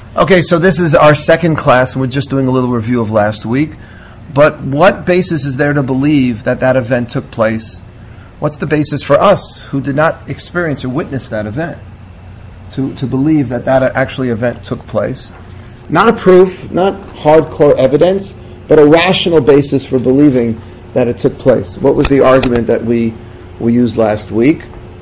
Okay, so this is our second class, and we're just doing a little review of last week. But what basis is there to believe that that event took place? What's the basis for us who did not experience or witness that event to believe that that actually event took place? Not a proof, not hardcore evidence, but a rational basis for believing that it took place. What was the argument that we used last week?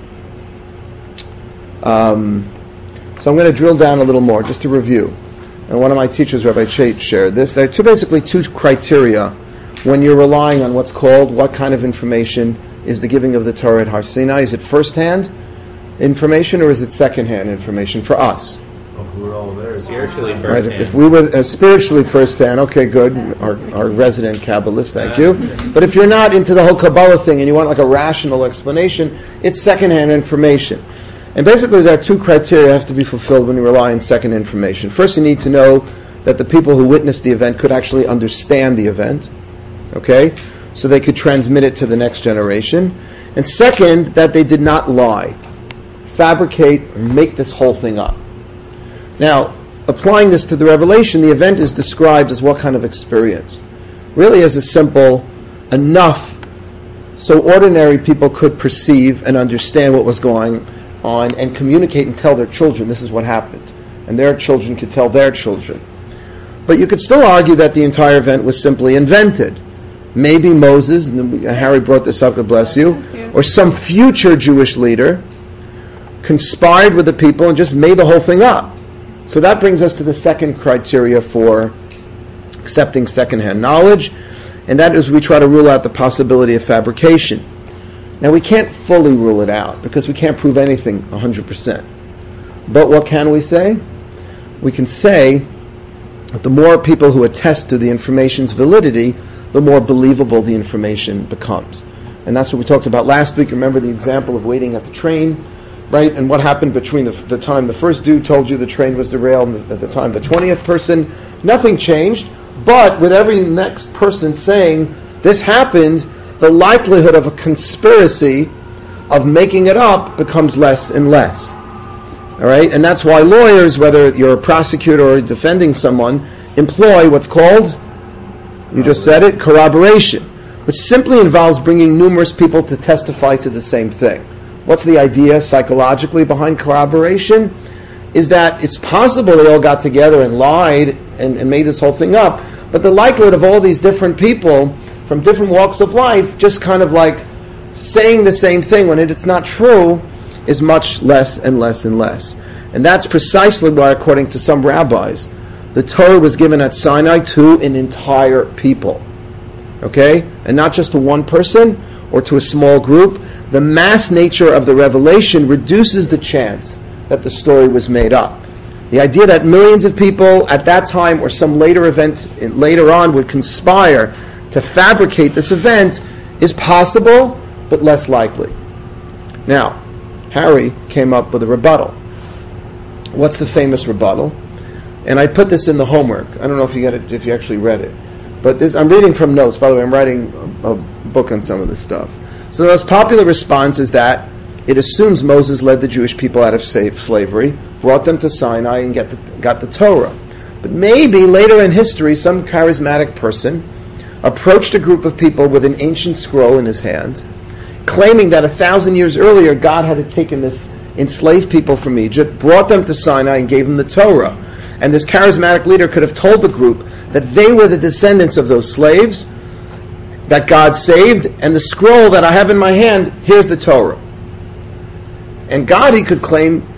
So I'm going to drill down a little more, just to review. And one of my teachers, Rabbi Chait, shared this. There are basically two criteria when you're relying on what's called what kind of information is the giving of the Torah at Har Sinai. Is it first-hand information or is it second-hand information for us? If we were all there, spiritually first-hand. Right, if we were spiritually first-hand, okay, good. Our resident Kabbalist, thank you. But if you're not into the whole Kabbalah thing and you want like a rational explanation, it's second-hand information. And basically there are two criteria that have to be fulfilled when you rely on second information. First, you need to know that the people who witnessed the event could actually understand the event, okay? So they could transmit it to the next generation. And second, that they did not lie, fabricate, or make this whole thing up. Now, applying this to the revelation, the event is described as what kind of experience? Really as a simple, enough so ordinary people could perceive and understand what was going on and communicate and tell their children this is what happened. And their children could tell their children. But you could still argue that the entire event was simply invented. Maybe Moses, and Harry brought this up, God bless you, or some future Jewish leader conspired with the people and just made the whole thing up. So that brings us to the second criteria for accepting secondhand knowledge, and that is we try to rule out the possibility of fabrication. Now we can't fully rule it out because we can't prove anything 100%. But what can we say? We can say that the more people who attest to the information's validity, the more believable the information becomes. And that's what we talked about last week. Remember the example of waiting at the train, right? And what happened between the time the first dude told you the train was derailed and at the time the 20th person? Nothing changed, but with every next person saying this happened, the likelihood of a conspiracy of making it up becomes less and less. All right? And that's why lawyers, whether you're a prosecutor or defending someone, employ what's called, you just said it, corroboration, which simply involves bringing numerous people to testify to the same thing. What's the idea psychologically behind corroboration? Is that it's possible they all got together and lied and made this whole thing up, but the likelihood of all these different people from different walks of life just kind of like saying the same thing when it's not true is much less and less and less. And that's precisely why, according to some rabbis, the Torah was given at Sinai to an entire people. Okay? And not just to one person or to a small group. The mass nature of the revelation reduces the chance that the story was made up. The idea that millions of people at that time or some later event later on would conspire to fabricate this event is possible, but less likely. Now, Harry came up with a rebuttal. What's the famous rebuttal? And I put this in the homework. I don't know if you got it, if you actually read it. But I'm reading from notes. By the way, I'm writing a book on some of this stuff. So the most popular response is that it assumes Moses led the Jewish people out of slavery, brought them to Sinai, and got the Torah. But maybe later in history, some charismatic person approached a group of people with an ancient scroll in his hand, claiming that 1,000 years earlier God had taken this enslaved people from Egypt, brought them to Sinai, and gave them the Torah. And this charismatic leader could have told the group that they were the descendants of those slaves that God saved, and the scroll that I have in my hand, here's the Torah. And God, he could claim,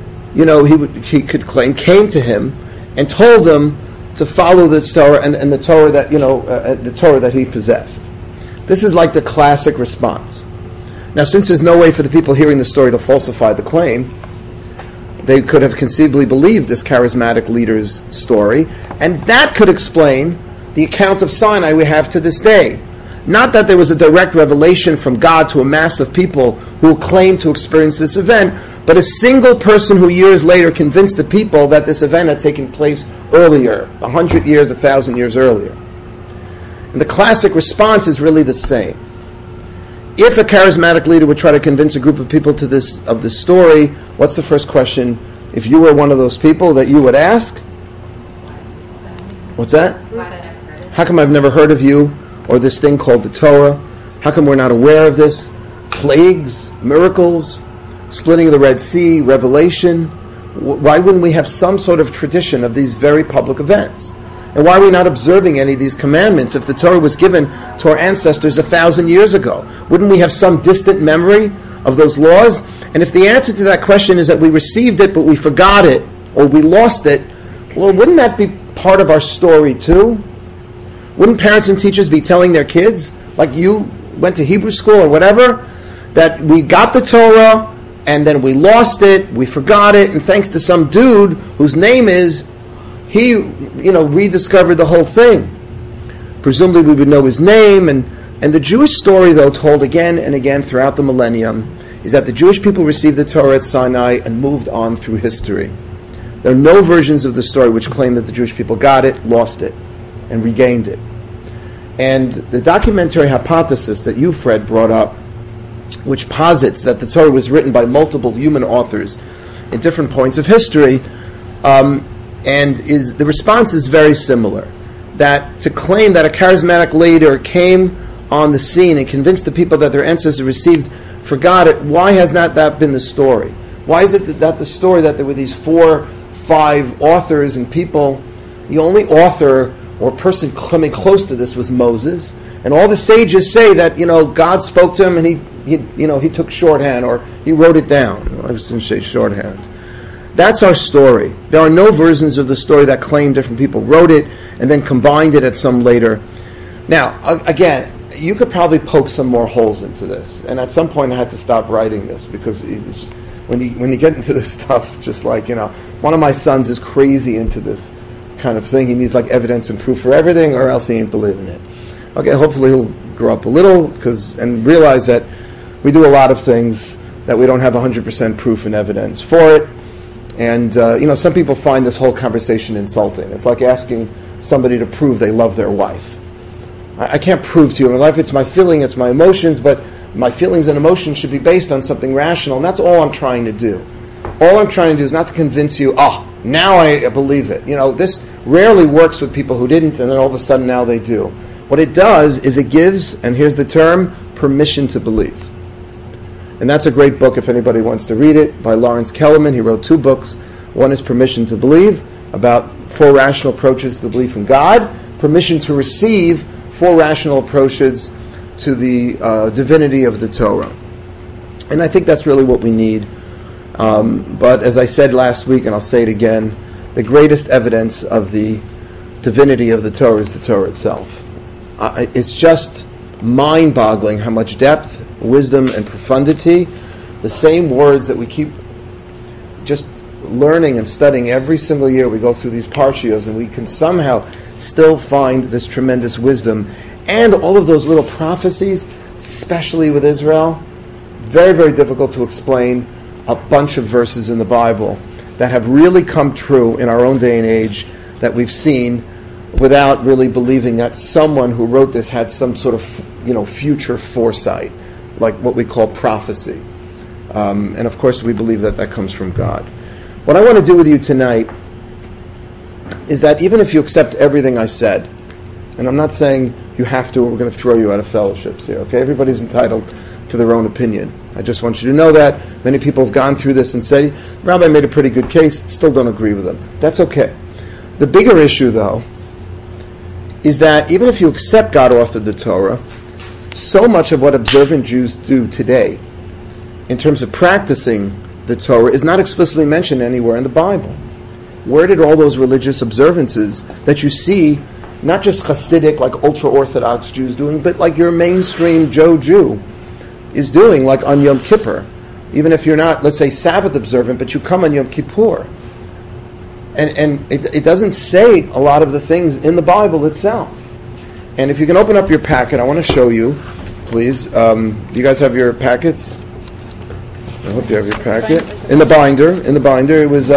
came to him and told him to follow this Torah and the Torah that the Torah that he possessed. This is like the classic response. Now, since there's no way for the people hearing the story to falsify the claim, they could have conceivably believed this charismatic leader's story, and that could explain the account of Sinai we have to this day. Not that there was a direct revelation from God to a mass of people who claimed to experience this event, but a single person who years later convinced the people that this event had taken place earlier, 100 years, 1,000 years earlier. And the classic response is really the same. If a charismatic leader would try to convince a group of people of this story, what's the first question, if you were one of those people, that you would ask? What's that? Prove it. How come I've never heard of you or this thing called the Torah? How come we're not aware of this? Plagues, miracles, splitting of the Red Sea, Revelation. Why wouldn't we have some sort of tradition of these very public events? And why are we not observing any of these commandments if the Torah was given to our ancestors 1,000 years ago? Wouldn't we have some distant memory of those laws? And if the answer to that question is that we received it but we forgot it or we lost it, well, wouldn't that be part of our story too? Wouldn't parents and teachers be telling their kids, like you went to Hebrew school or whatever, that we got the Torah and then we lost it, we forgot it, and thanks to some dude whose name is, he, rediscovered the whole thing. Presumably we would know his name, and the Jewish story, though, told again and again throughout the millennium, is that the Jewish people received the Torah at Sinai and moved on through history. There are no versions of the story which claim that the Jewish people got it, lost it, and regained it. And the documentary hypothesis that you, Fred, brought up, which posits that the Torah was written by multiple human authors in different points of history, the response is very similar. That to claim that a charismatic leader came on the scene and convinced the people that their ancestors received, forgot it, why has not that been the story? Why is it that the story that there were these 4, 5 authors and people, the only author or person coming close to this was Moses, and all the sages say that, God spoke to him and he took shorthand or he wrote it down. I was going to say shorthand. That's our story. There are no versions of the story that claim different people wrote it and then combined it at some later. Now, again, you could probably poke some more holes into this. And at some point I had to stop writing this because it's just, when you get into this stuff, just like, one of my sons is crazy into this kind of thing. He needs like evidence and proof for everything or else he ain't believing it. Okay, hopefully he'll grow up a little and realize that we do a lot of things that we don't have 100% proof and evidence for it. And, some people find this whole conversation insulting. It's like asking somebody to prove they love their wife. I can't prove to you in my life. It's my feeling, it's my emotions, but my feelings and emotions should be based on something rational, and that's all I'm trying to do. All I'm trying to do is not to convince you, now I believe it. This rarely works with people who didn't, and then all of a sudden now they do. What it does is it gives, and here's the term, permission to believe. And that's a great book if anybody wants to read it, by Lawrence Kellerman. He wrote 2 books. One is Permission to Believe, about 4 rational approaches to belief in God. Permission to Receive, 4 rational approaches to the divinity of the Torah. And I think that's really what we need. But as I said last week, and I'll say it again, the greatest evidence of the divinity of the Torah is the Torah itself. It's just mind-boggling how much depth, wisdom, and profundity, the same words that we keep just learning and studying every single year. We go through these parshios and we can somehow still find this tremendous wisdom. And all of those little prophecies, especially with Israel, very, very difficult to explain. A bunch of verses in the Bible that have really come true in our own day and age that we've seen without really believing that someone who wrote this had some sort of future foresight, like what we call prophecy. And of course we believe that comes from God. What I want to do with you tonight is that even if you accept everything I said, and I'm not saying you have to or we're going to throw you out of fellowships here, okay? Everybody's entitled to their own opinion. I just want you to know that. Many people have gone through this and said, Rabbi made a pretty good case, still don't agree with him. That's okay. The bigger issue, though, is that even if you accept God authored the Torah, so much of what observant Jews do today, in terms of practicing the Torah, is not explicitly mentioned anywhere in the Bible. Where did all those religious observances that you see, not just Hasidic, like ultra-Orthodox Jews doing, but like your mainstream Joe Jew is doing, like on Yom Kippur, even if you're not, let's say, Sabbath observant, but you come on Yom Kippur. And it doesn't say a lot of the things in the Bible itself. And if you can open up your packet, I want to show you, please. Do you guys have your packets? I hope you have your packet. In the binder. It was,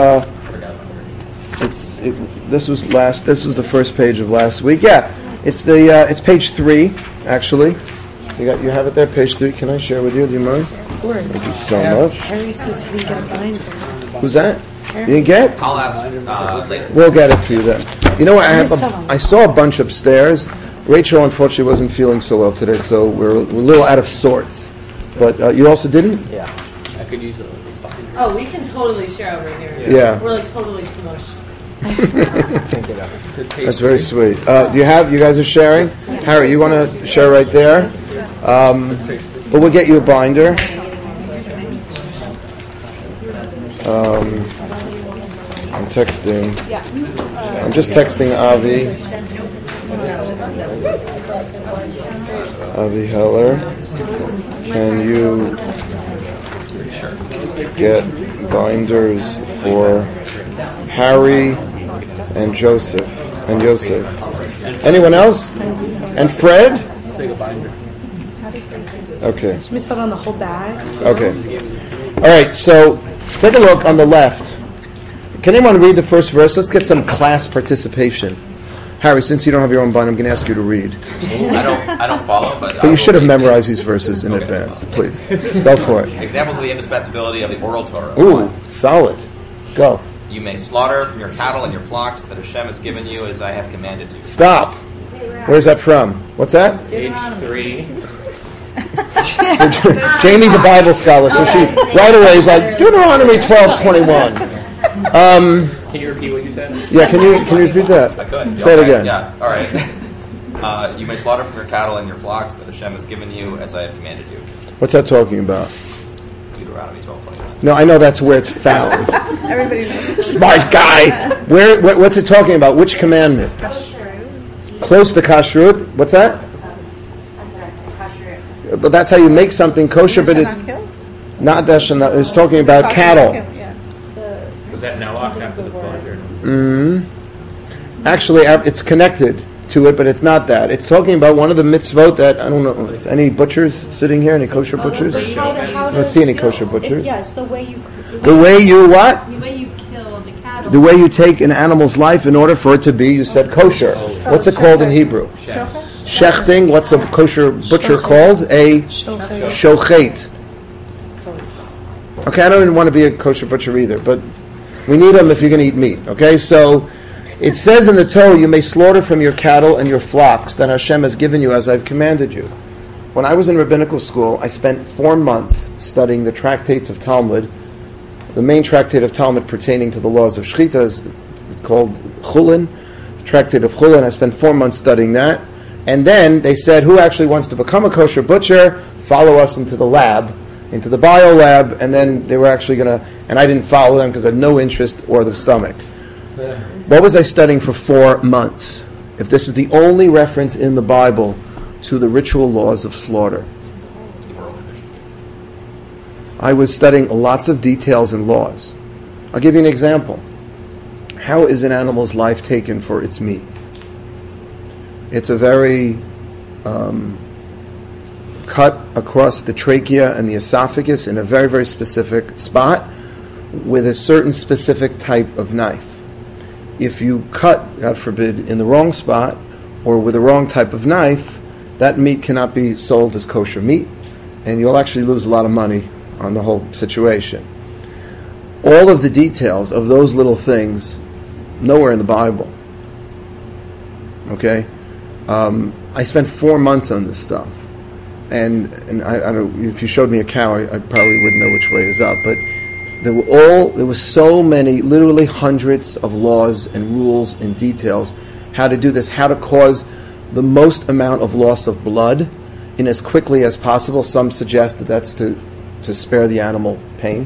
this was the first page of last week. Yeah, it's page 3, actually. You have it there, page 3. Can I share with you? Do you mind? Of course. Thank you so much. Harry says he didn't get a binder. Who's that? You didn't get? I'll ask later. We'll get it for you then. You know what? I saw a bunch upstairs. Rachel, unfortunately, wasn't feeling so well today, so we're a little out of sorts. But you also didn't? Yeah. I could use a Oh, we can totally share over here. Yeah. We're like totally smushed. Can't get up. That's very sweet. You guys are sharing? Harry, you want to share right there? But we'll get you a binder. I'm texting. I'm just texting Avi. Avi Heller. Can you get binders for Harry and Joseph? And Yosef. Anyone else? And Fred? take a binder. Okay. Should we start on the whole bag? Okay. All right, so take a look on the left. Can anyone read the first verse? Let's get some class participation. Harry, since you don't have your own bind, I'm going to ask you to read. I don't follow, but you should have memorized these verses in advance. Please. Go for it. Examples of the indispensability of the oral Torah. Ooh, solid. Go. You may slaughter from your cattle and your flocks that Hashem has given you as I have commanded you. Stop. Where's that from? What's that? Page 3. Jamie's a Bible scholar, so she right away is like, Deuteronomy 12:21. Can you repeat what you said? Yeah, can you repeat that? I could. Say it Okay, again. Yeah, all right. You may slaughter from your cattle and your flocks that Hashem has given you as I have commanded you. What's that talking about? Deuteronomy 12:21. No, I know that's where it's found. Everybody knows. Smart guy. What's it talking about? Which commandment? Close to kashrut. What's that? But that's how you make something kosher, but it's not that. It's talking about cattle. Was that Noach after the flood? Actually, it's connected to it, but it's not that. It's talking about one of the mitzvot that, I don't know, any butchers sitting here? Any kosher butchers? I don't see any kosher butchers. Yes, the way you... The way you what? The way you kill the cattle. The way you take an animal's life in order for it to be, you said kosher. What's it called in Hebrew? Shechting. What's a kosher butcher called? A shochet. Okay, I don't even want to be a kosher butcher either, but we need them if you're going to eat meat. Okay, so it says in the Torah, you may slaughter from your cattle and your flocks that Hashem has given you as I've commanded you. When I was in rabbinical school, I spent 4 months studying the tractates of Talmud. The main tractate of Talmud pertaining to the laws of Shechita is called Chulin, the tractate of Chulin. I spent 4 months studying that. And then they said, who actually wants to become a kosher butcher? Follow us into the lab, into the bio lab. And then they were actually going to, and I didn't follow them because I had no interest or the stomach. What was I studying for 4 months? If this is the only reference in the Bible to the ritual laws of slaughter. I was studying lots of details and laws. I'll give you an example. How is an animal's life taken for its meat? It's a very cut across the trachea and the esophagus in a very, very specific spot with a certain specific type of knife. If you cut, God forbid, in the wrong spot or with the wrong type of knife, that meat cannot be sold as kosher meat, and you'll actually lose a lot of money on the whole situation. All of the details of those little things, nowhere in the Bible. Okay? I spent 4 months on this stuff. And I don't, if you showed me a cow, I probably wouldn't know which way is up. But there was so many, literally hundreds of laws and rules and details, how to do this, how to cause the most amount of loss of blood in as quickly as possible. Some suggest that that's to spare the animal pain.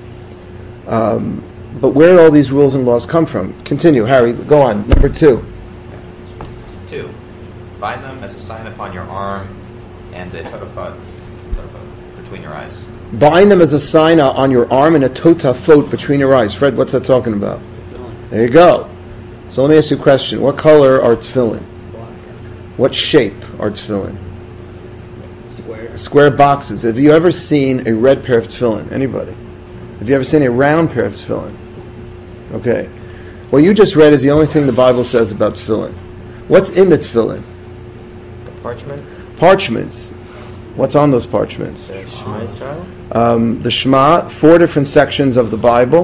But where do all these rules and laws come from? Continue, Harry, go on. Number 2. 2. Bind them as a sign upon your arm and a totafot between your eyes. Bind them as a sign on your arm and a totafot between your eyes. Fred, what's that talking about? There you go. So let me ask you a question. What color are tefillin? What shape are tefillin? Square boxes. Have you ever seen a red pair of tefillin? Anybody? Have you ever seen a round pair of tefillin? Okay. What you just read is the only thing the Bible says about tefillin. What's in the tefillin? Parchment. Parchments. What's on those parchments? The Shema Israel. The Shema, 4 different sections of the Bible.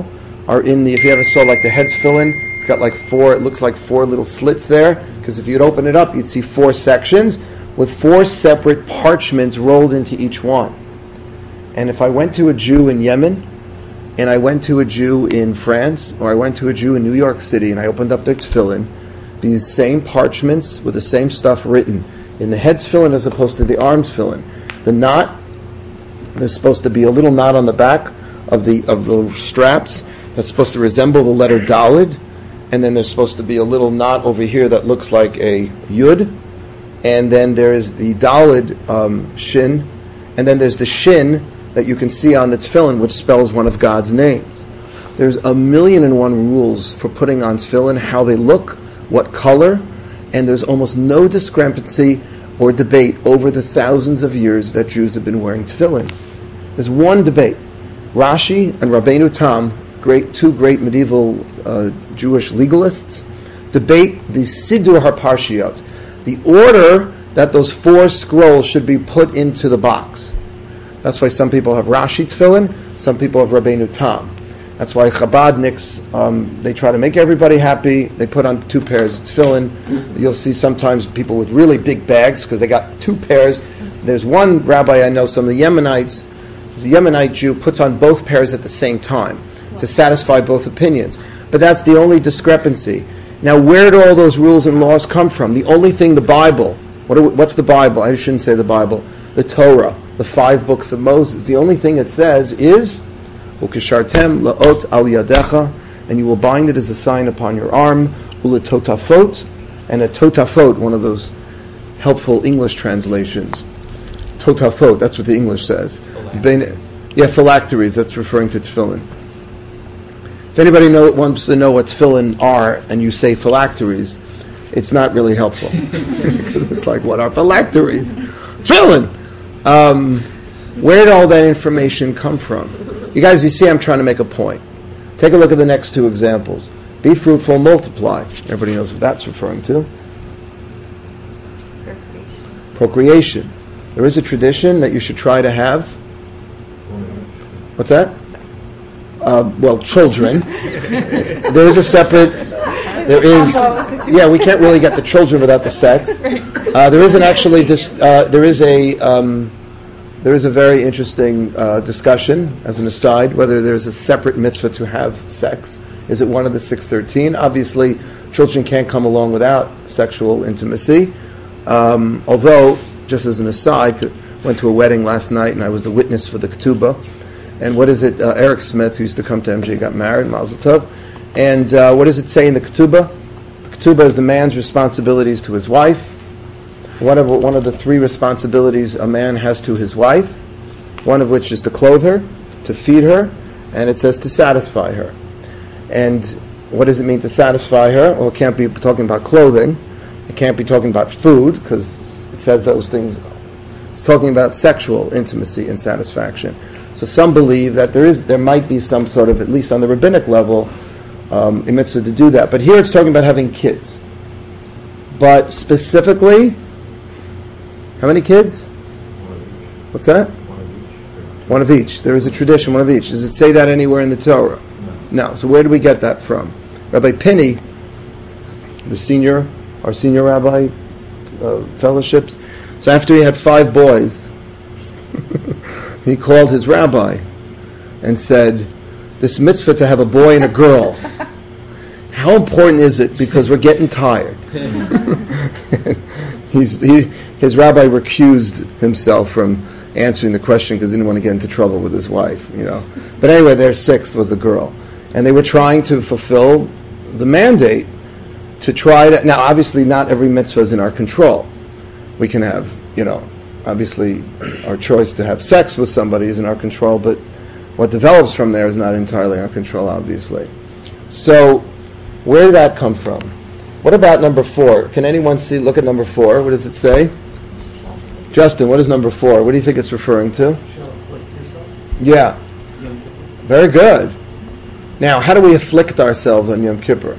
are in the, if you ever saw like the head's fill-in, it's got like four, it looks like four little slits there, because if you'd open it up, you'd see four sections with four separate parchments rolled into each one. And if I went to a Jew in Yemen, and I went to a Jew in France, or I went to a Jew in New York City, and I opened up their tefillin, these same parchments with the same stuff written in the head's tefillin as opposed to the arm's tefillin. The knot, there's supposed to be a little knot on the back of the straps that's supposed to resemble the letter Dalid, and then there's supposed to be a little knot over here that looks like a Yud, and then there is the Dalid Shin, and then there's the Shin that you can see on the tefillin, which spells one of God's names. There's 1,000,001 rules for putting on tefillin, how they look, what color, and there's almost no discrepancy or debate over the thousands of years that Jews have been wearing tefillin. There's one debate. Rashi and Rabbeinu Tam, two great medieval Jewish legalists, debate the Siddur HaParshiyot, the order that those four scrolls should be put into the box. That's why some people have Rashi tefillin, some people have Rabbeinu Tam. That's why Chabadniks, they try to make everybody happy. They put on 2 pairs of tefillin. You'll see sometimes people with really big bags because they got 2 pairs. There's one rabbi I know, some of the Yemenites, he's a Yemenite Jew, puts on both pairs at the same time to satisfy both opinions. But that's the only discrepancy. Now, where do all those rules and laws come from? The only thing, the Bible. What's the Bible? I shouldn't say the Bible. The Torah, the 5 books of Moses. The only thing it says is, Ukishartem la'ot al yadecha, and you will bind it as a sign upon your arm, uletotafot, and a totafot, one of those helpful English translations. Totafot, that's what the English says. Phylacteries, that's referring to tefillin. If anybody wants to know what tefillin are, and you say phylacteries, it's not really helpful. Because it's like, what are phylacteries? Tefillin! Where did all that information come from? You guys, you see I'm trying to make a point. Take a look at the next 2 examples. Be fruitful, multiply. Everybody knows what that's referring to. Procreation. There is a tradition that you should try to have. What's that? Children. There is a separate... There is... Yeah, we can't really get the children without the sex. There isn't actually... There is a very interesting discussion, as an aside, whether there's a separate mitzvah to have sex. Is it one of the 613? Obviously, children can't come along without sexual intimacy. Although, just as an aside, went to a wedding last night and I was the witness for the ketubah. And what is it? Eric Smith, who used to come to MJ, got married, Mazel Tov. And what does it say in the ketubah? The ketubah is the man's responsibilities to his wife. One of the 3 responsibilities a man has to his wife, one of which is to clothe her, to feed her, and it says to satisfy her. And what does it mean to satisfy her? Well, it can't be talking about clothing. It can't be talking about food, because it says those things. It's talking about sexual intimacy and satisfaction. So some believe that there might be some sort of, at least on the rabbinic level, a mitzvah to do that. But here it's talking about having kids. But specifically... How many kids? What's that? One of each. There is a tradition, one of each. Does it say that anywhere in the Torah? No. So where do we get that from? Rabbi Pinney, our senior rabbi fellowships. So after he had 5 boys, he called his rabbi and said, this mitzvah to have a boy and a girl, how important is it? Because we're getting tired. His rabbi recused himself from answering the question because he didn't want to get into trouble with his wife, But anyway, their 6th was a girl. And they were trying to fulfill the mandate to try to... Now, obviously, not every mitzvah is in our control. We can have, obviously, our choice to have sex with somebody is in our control, but what develops from there is not entirely in our control, obviously. So, where did that come from? What about number 4? Can anyone look at number 4? What does it say? Justin, what is number 4? What do you think it's referring to? Yeah. Very good. Now, how do we afflict ourselves on Yom Kippur?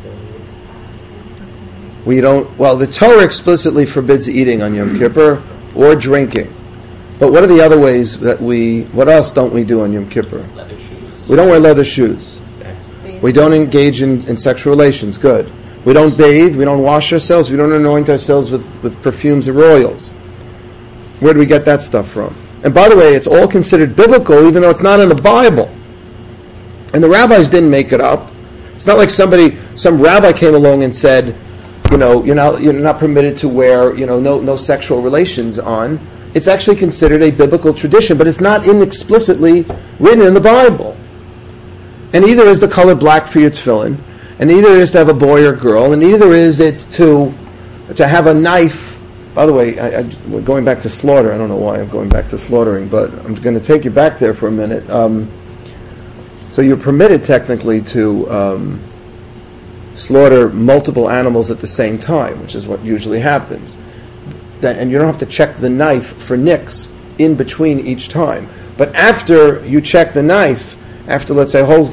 We don't... Well, the Torah explicitly forbids eating on Yom Kippur or drinking. But what are the other ways that what else don't we do on Yom Kippur? Leather shoes. We don't wear leather shoes. Sex. We don't engage in sexual relations. Good. We don't bathe. We don't wash ourselves. We don't anoint ourselves with perfumes and oils. Where do we get that stuff from? And by the way, it's all considered biblical, even though it's not in the Bible. And the rabbis didn't make it up. It's not like some rabbi came along and said, you're not permitted to wear, no sexual relations on. It's actually considered a biblical tradition, but it's not explicitly written in the Bible. And neither is the color black for your tefillin, and neither is to have a boy or girl, and neither is it to have a knife. By the way, we're going back to slaughter. I don't know why I'm going back to slaughtering, but I'm going to take you back there for a minute. So you're permitted technically to slaughter multiple animals at the same time, which is what usually happens. And you don't have to check the knife for nicks in between each time. But after you check the knife, after, let's say, a whole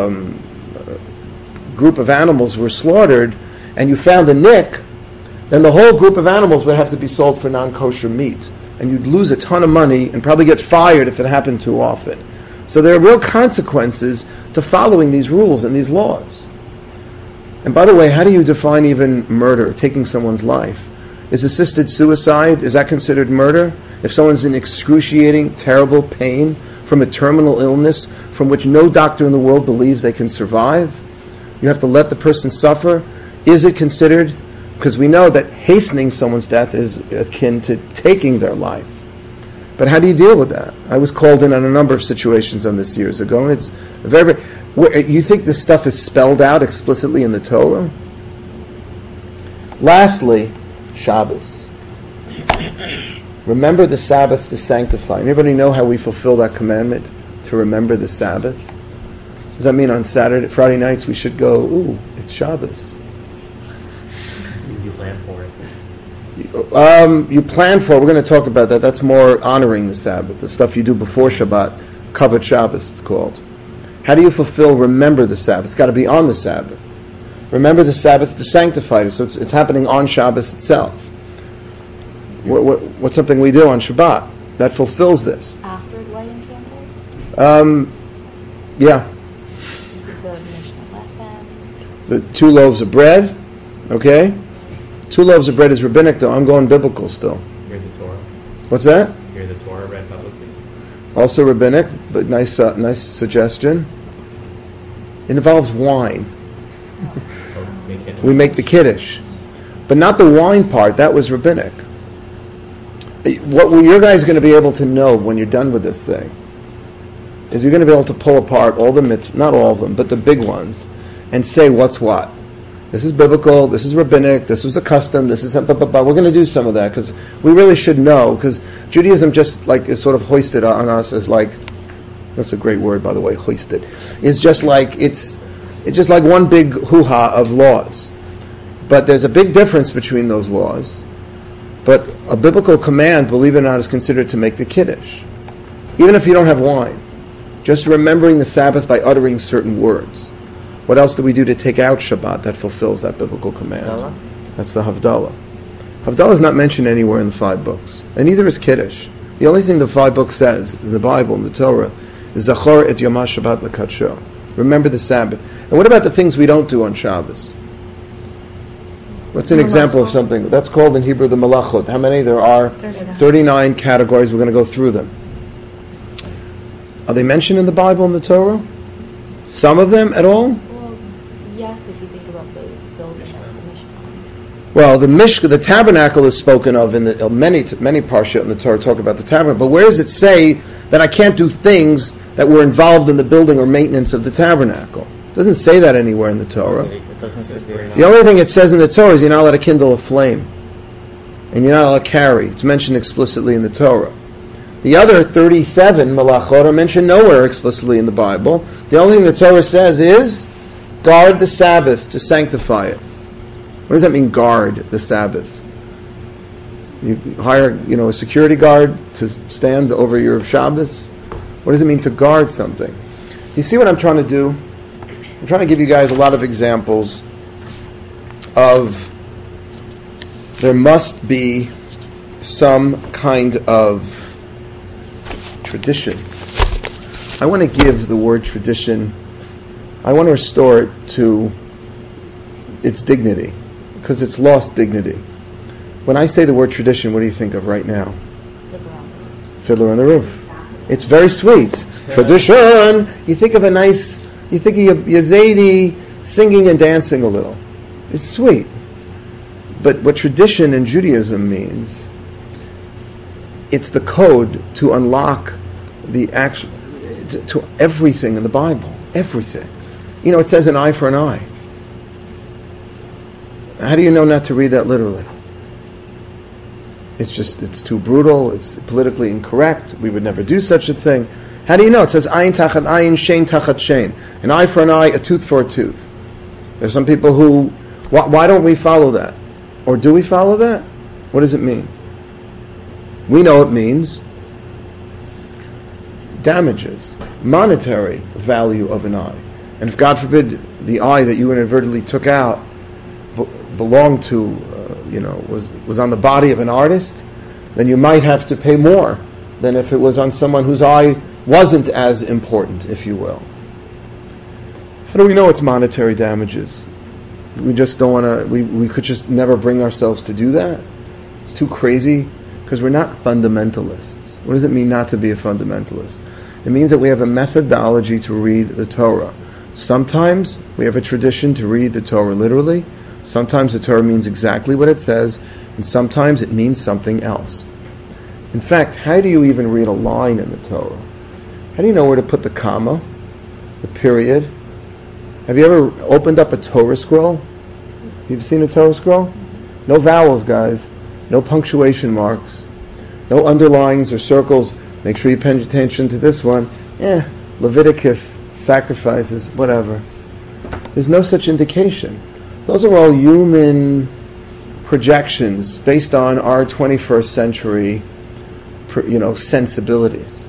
group of animals were slaughtered, and you found a nick, then the whole group of animals would have to be sold for non-kosher meat. And you'd lose a ton of money and probably get fired if it happened too often. So there are real consequences to following these rules and these laws. And by the way, how do you define even murder, taking someone's life? Is assisted suicide, is that considered murder? If someone's in excruciating, terrible pain from a terminal illness from which no doctor in the world believes they can survive, you have to let the person suffer. Is it considered? Because we know that hastening someone's death is akin to taking their life. But how do you deal with that? I was called in on a number of situations on this years ago, and it's very. You think this stuff is spelled out explicitly in the Torah? Lastly, Shabbos. Remember the Sabbath to sanctify. Anybody know how we fulfill that commandment to remember the Sabbath? Does that mean on Friday nights we should go, ooh, it's Shabbos? You plan for it. You plan for it. We're going to talk about that. That's more honoring the Sabbath, the stuff you do before Shabbat. Kavod Shabbos, it's called. How do you remember the Sabbath? It's got to be on the Sabbath. Remember the Sabbath to sanctify it. So it's happening on Shabbos itself. What's something we do on Shabbat that fulfills this? After lighting candles? Yeah. The Mishnah Lechem. The 2 loaves of bread, okay? 2 loaves of bread is rabbinic, though. I'm going biblical still. Hear the Torah. What's that? Hear the Torah read publicly. Also rabbinic, but nice suggestion. It involves wine. We make the kiddush, but not the wine part. That was rabbinic. What your guys are going to be able to know when you're done with this thing is you're going to be able to pull apart all the mitzvahs, not all of them, but the big ones, and say what's what. This is biblical, this is rabbinic, this was a custom, this is... We're going to do some of that, because we really should know, because Judaism just is sort of hoisted on us as that's a great word, by the way, hoisted. It's just it's just like one big hoo-ha of laws. But there's a big difference between those laws. But a biblical command, believe it or not, is considered to make the kiddush. Even if you don't have wine. Just remembering the Sabbath by uttering certain words. What else do we do to take out Shabbat that fulfills that biblical command? Havdalah? That's the Havdalah. Havdalah is not mentioned anywhere in the 5 books. And neither is Kiddush. The only thing the 5 books says, in the Bible, in the Torah, is Zachor et Yom HaShabbat l'kadsho. Remember the Sabbath. And what about the things we don't do on Shabbos? What's an example of something? That's called in Hebrew the Malachot. How many? There are 39 categories. We're going to go through them. Are they mentioned in the Bible and the Torah? Some of them at all? Well, yes, if you think about the building of the Mishkan. Well, the tabernacle is spoken of in the many parsha in the Torah talk about the tabernacle. But where does it say that I can't do things that were involved in the building or maintenance of the tabernacle? It doesn't say that anywhere in the Torah. It doesn't say there. The only thing it says in the Torah is you're not allowed to kindle a flame. And you're not allowed to carry. It's mentioned explicitly in the Torah. The other 37 malachot are mentioned nowhere explicitly in the Bible. The only thing the Torah says is guard the Sabbath to sanctify it. What does that mean, guard the Sabbath? You hire, a security guard to stand over your Shabbos? What does it mean to guard something? You see what I'm trying to do? I'm trying to give you guys a lot of examples of there must be some kind of tradition. I want to give the word tradition I want to restore it to its dignity, because it's lost dignity. When I say the word tradition, what do you think of right now? Fiddler on the Roof. It's very sweet. Tradition. You think of Yazidi singing and dancing a little. It's sweet. But what tradition in Judaism means, it's the code to unlock the action to everything in the Bible. Everything. You know, it says an eye for an eye. How do you know not to read that literally? It's too brutal, it's politically incorrect, we would never do such a thing. How do you know? It says ayin tachat ayin, shein tachat shein. An eye for an eye, a tooth for a tooth. There's some people who, why don't we follow that? Or do we follow that? What does it mean? We know it means damages, monetary value of an eye. And if God forbid the eye that you inadvertently took out belonged to, was on the body of an artist, then you might have to pay more than if it was on someone whose eye wasn't as important, if you will. How do we know it's monetary damages? We just don't want to, we could just never bring ourselves to do that. It's too crazy, because we're not fundamentalists. What does it mean not to be a fundamentalist? It means that we have a methodology to read the Torah. Sometimes we have a tradition to read the Torah literally. Sometimes the Torah means exactly what it says, and sometimes it means something else. In fact, how do you even read a line in the Torah? How do you know where to put the comma, the period? Have you ever opened up a Torah scroll? You've seen a Torah scroll? No vowels, guys. No punctuation marks. No underlines or circles. Make sure you pay attention to this one. Leviticus, sacrifices, whatever. There's no such indication. Those are all human projections based on our 21st century, sensibilities.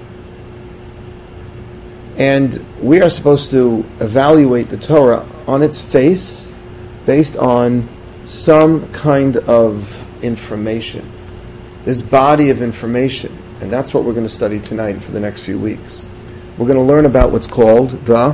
And we are supposed to evaluate the Torah on its face based on some kind of information. This body of information. And that's what we're going to study tonight for the next few weeks. We're going to learn about what's called the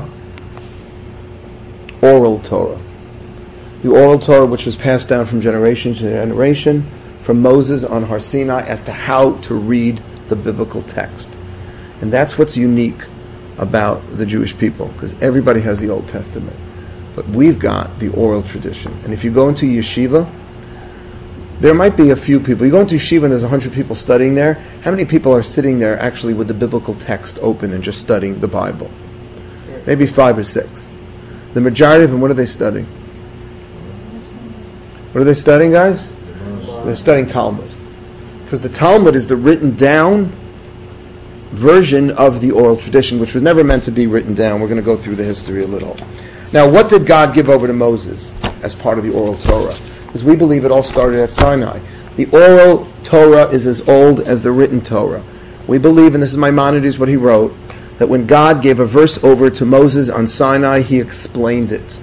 oral Torah. The oral Torah, which was passed down from generation to generation, from Moses on Har Sinai, as to how to read the biblical text. And that's what's unique about the Jewish people, because everybody has the Old Testament. But we've got the oral tradition. And if you go into yeshiva, there might be a few people. You go into yeshiva and there's 100 people studying there. How many people are sitting there actually with the biblical text open and just studying the Bible? Maybe 5 or 6. The majority of them, what are they studying? What are they studying, guys? They're studying Talmud. Because the Talmud is the written down version of the oral tradition, which was never meant to be written down. We're going to go through the history a little. Now, what did God give over to Moses as part of the oral Torah? Because we believe it all started at Sinai. The oral Torah is as old as the written Torah. We believe, and this is Maimonides, what he wrote, that when God gave a verse over to Moses on Sinai, he explained it.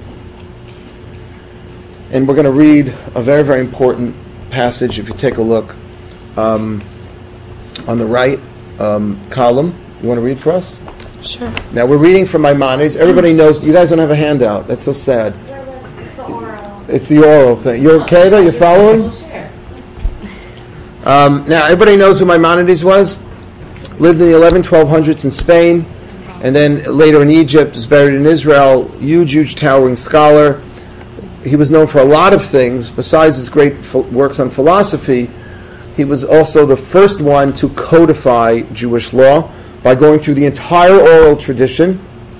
And we're going to read a very, very important passage. If you take a look on the right column. You want to read for us? Sure. Now we're reading from Maimonides. Everybody knows, you guys don't have a handout. That's so sad. It's the oral. It's the oral thing. You okay though? You following? We'll share. Now everybody knows who Maimonides was. Lived in the 1200s in Spain, and then later in Egypt. Was buried in Israel. Huge towering scholar. He was known for a lot of things. Besides his great works on philosophy, he was also the first one to codify Jewish law by going through the entire oral tradition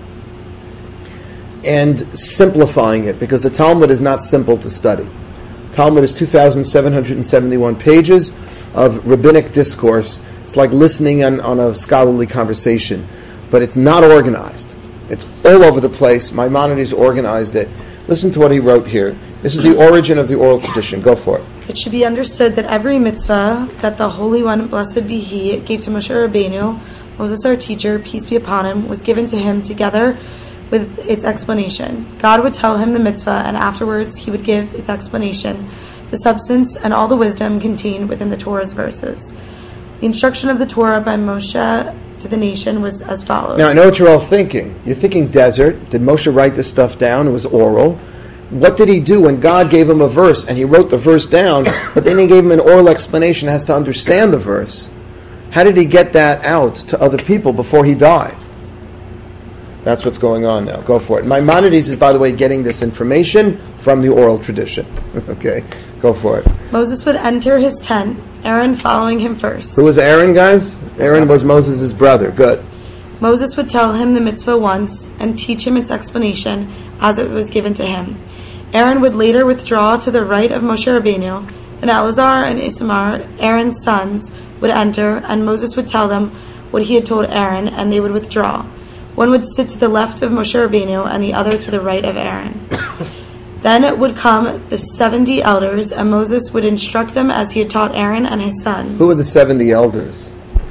and simplifying it, because the Talmud is not simple to study. Talmud is 2,771 pages of rabbinic discourse. It's like listening on a scholarly conversation, but it's not organized. It's all over the place. Maimonides organized it. Listen to what he wrote here. This is the origin of the oral tradition. Go for it. It should be understood that every mitzvah that the Holy One, blessed be He, gave to Moshe Rabbeinu, Moses our teacher, peace be upon him, was given to him together with its explanation. God would tell him the mitzvah, and afterwards he would give its explanation, the substance and all the wisdom contained within the Torah's verses. The instruction of the Torah by Moshe to the nation was as follows. Now, I know what you're all thinking. You're thinking desert. Did Moshe write this stuff down? It was oral. What did he do when God gave him a verse and he wrote the verse down, but then he gave him an oral explanation as to understand the verse? How did he get that out to other people before he died? That's what's going on now. Go for it. Maimonides is, by the way, getting this information from the oral tradition. Okay, go for it. Moses would enter his tent, Aaron following him first. Who was Aaron, guys? Aaron was Moses' brother. Good. Moses would tell him the mitzvah once and teach him its explanation as it was given to him. Aaron would later withdraw to the right of Moshe Rabbeinu. Then Eleazar and Isamar, Aaron's sons, would enter, and Moses would tell them what he had told Aaron, and they would withdraw. One would sit to the left of Moshe Rabbeinu, and the other to the right of Aaron. Then would come the 70 elders, and Moses would instruct them as he had taught Aaron and his sons. Who were the 70 elders?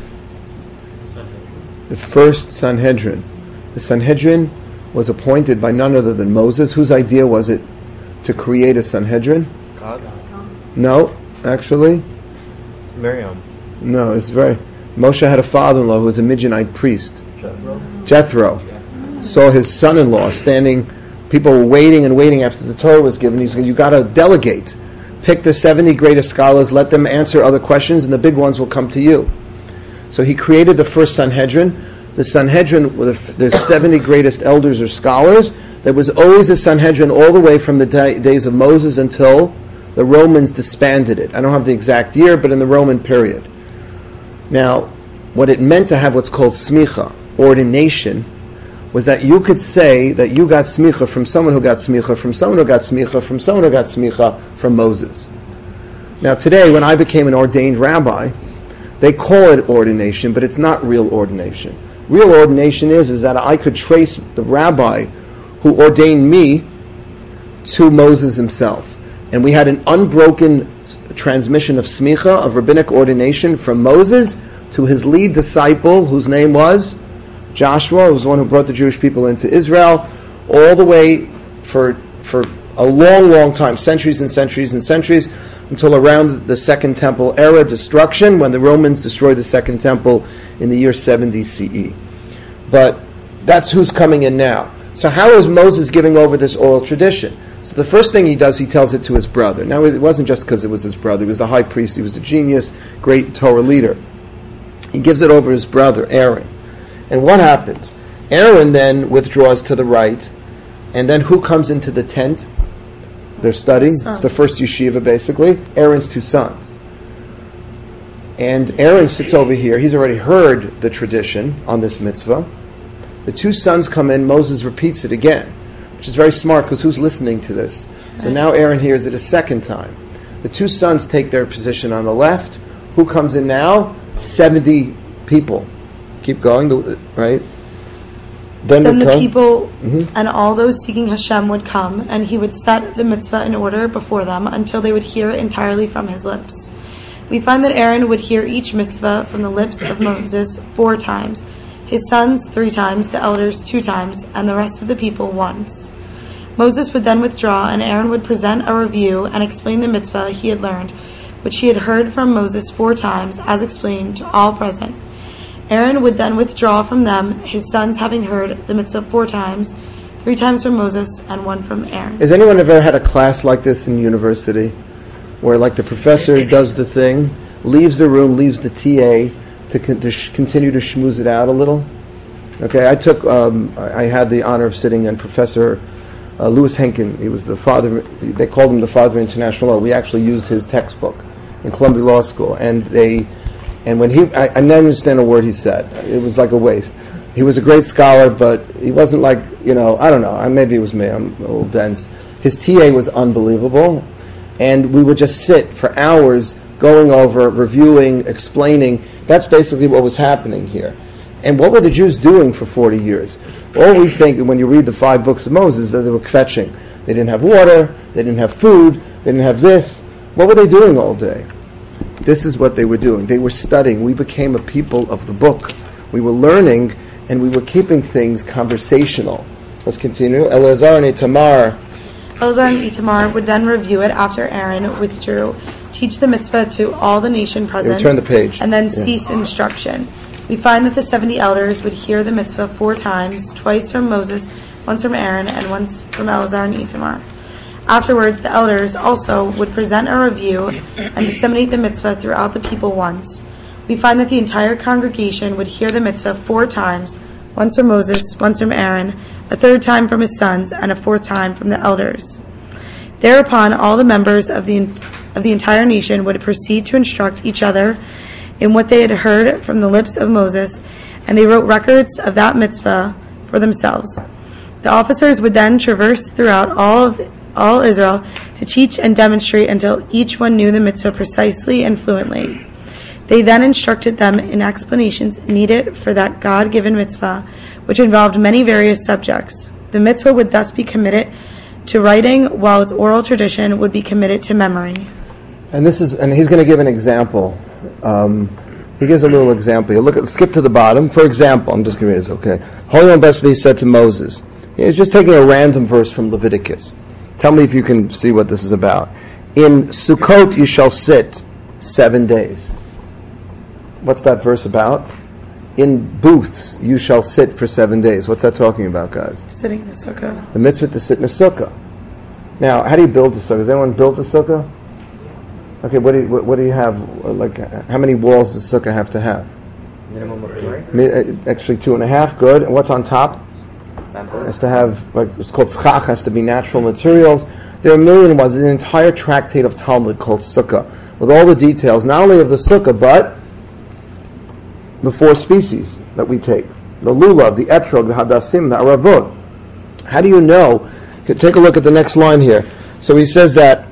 The first Sanhedrin. The Sanhedrin was appointed by none other than Moses. Whose idea was it to create a Sanhedrin? God? No, actually. Miriam. No, it's very... Moshe had a father-in-law who was a Midianite priest. Jethro. Saw his son-in-law standing. People were waiting and waiting after the Torah was given. He said, you got to delegate. Pick the 70 greatest scholars, let them answer other questions, and the big ones will come to you. So he created the first Sanhedrin. The Sanhedrin were the 70 greatest elders or scholars. There was always a Sanhedrin all the way from the days of Moses until the Romans disbanded it. I don't have the exact year, but in the Roman period. Now, what it meant to have what's called smicha, ordination, was that you could say that you got smicha from someone who got smicha, from someone who got smicha, from someone who got smicha from Moses. Now today, when I became an ordained rabbi, they call it ordination, but it's not real ordination. Real ordination is that I could trace the rabbi who ordained me to Moses himself. And we had an unbroken transmission of smicha, of rabbinic ordination, from Moses to his lead disciple, whose name was Joshua, who was the one who brought the Jewish people into Israel, all the way for a long, long time, centuries and centuries and centuries, until around the Second Temple era destruction, when the Romans destroyed the Second Temple in the year 70 CE. But that's who's coming in now. So how is Moses giving over this oral tradition? So the first thing he does, he tells it to his brother. Now, it wasn't just because it was his brother. He was the high priest. He was a genius, great Torah leader. He gives it over to his brother, Aaron. And what happens? Aaron then withdraws to the right, and then who comes into the tent? They're studying. Sons. It's the first yeshiva, basically. Aaron's two sons. And Aaron sits over here. He's already heard the tradition on this mitzvah. The two sons come in. Moses repeats it again, which is very smart, because who's listening to this? So now Aaron hears it a second time. The two sons take their position on the left. Who comes in now? 70 people. Keep going, right? Then the people and all those seeking Hashem would come, and he would set the mitzvah in order before them until they would hear it entirely from his lips. We find that Aaron would hear each mitzvah from the lips of Moses 4 times, his sons 3 times, the elders 2 times, and the rest of the people once. Moses would then withdraw, and Aaron would present a review and explain the mitzvah he had learned, which he had heard from Moses 4 times, as explained to all present. Aaron would then withdraw from them, his sons having heard the mitzvah 4 times, 3 times from Moses and 1 from Aaron. Has anyone ever had a class like this in university, where like the professor does the thing, leaves the room, leaves the TA to continue to schmooze it out a little? Okay, I had the honor of sitting in Professor Louis Henkin. He was the father, they called him the father of international law. We actually used his textbook in Columbia Law School, and when I never understand a word he said. It was like a waste. He was a great scholar, but he wasn't like, I don't know, maybe it was me, I'm a little dense. His TA was unbelievable, and we would just sit for hours going over, reviewing, explaining. That's basically what was happening here. And what were the Jews doing for 40 years? All we think, when you read the 5 books of Moses, that they were kvetching. They didn't have water, they didn't have food, they didn't have this. What were they doing all day? This is what they were doing. They were studying. We became a people of the book. We were learning, and we were keeping things conversational. Let's continue. Eleazar and Itamar would then review it after Aaron withdrew, teach the mitzvah to all the nation present, turn the page. and then cease instruction. We find that the 70 elders would hear the mitzvah 4 times, twice from Moses, once from Aaron, and once from Eleazar and Itamar. Afterwards, the elders also would present a review and disseminate the mitzvah throughout the people once. We find that the entire congregation would hear the mitzvah 4 times, once from Moses, once from Aaron, a 3rd time from his sons, and a 4th time from the elders. Thereupon, all the members of the entire nation would proceed to instruct each other in what they had heard from the lips of Moses, and they wrote records of that mitzvah for themselves. The officers would then traverse throughout all Israel to teach and demonstrate until each one knew the mitzvah precisely and fluently. They then instructed them in explanations needed for that God-given mitzvah, which involved many various subjects. The mitzvah would thus be committed to writing, while its oral tradition would be committed to memory. And he's going to give an example. He gives a little example. You skip to the bottom. For example, I'm just going to read this, okay. Holy One Blessed Be said to Moses. He's just taking a random verse from Leviticus. Tell me if you can see what this is about. In Sukkot you shall sit 7 days. What's that verse about? In booths you shall sit for 7 days. What's that talking about, guys? Sitting in the sukkah. The mitzvah to sit in a sukkah. Now, how do you build a sukkah? Has anyone built a sukkah? Okay, what do you have? Like, how many walls does a sukkah have to have? Minimum of 3. Actually, 2.5. Good. And what's on top? Has to have, like, it's called tzchach, has to be natural materials. There are a million ones. There's an entire tractate of Talmud called Sukkah, with all the details, not only of the Sukkah, but the 4 species that we take. The lulav, the etrog, the hadassim, the aravot. How do you know? Take a look at the next line here. So he says that